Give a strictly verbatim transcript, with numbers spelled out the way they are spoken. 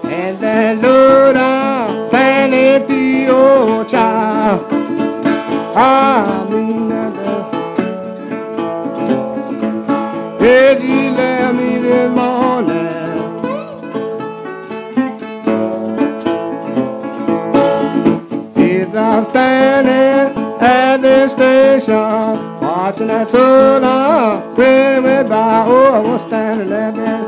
And that low down Fanny P. O. child. I mean that yeah, she left me this morning. She's out standing at the station, watching that soda really went by. Oh, I was standing at the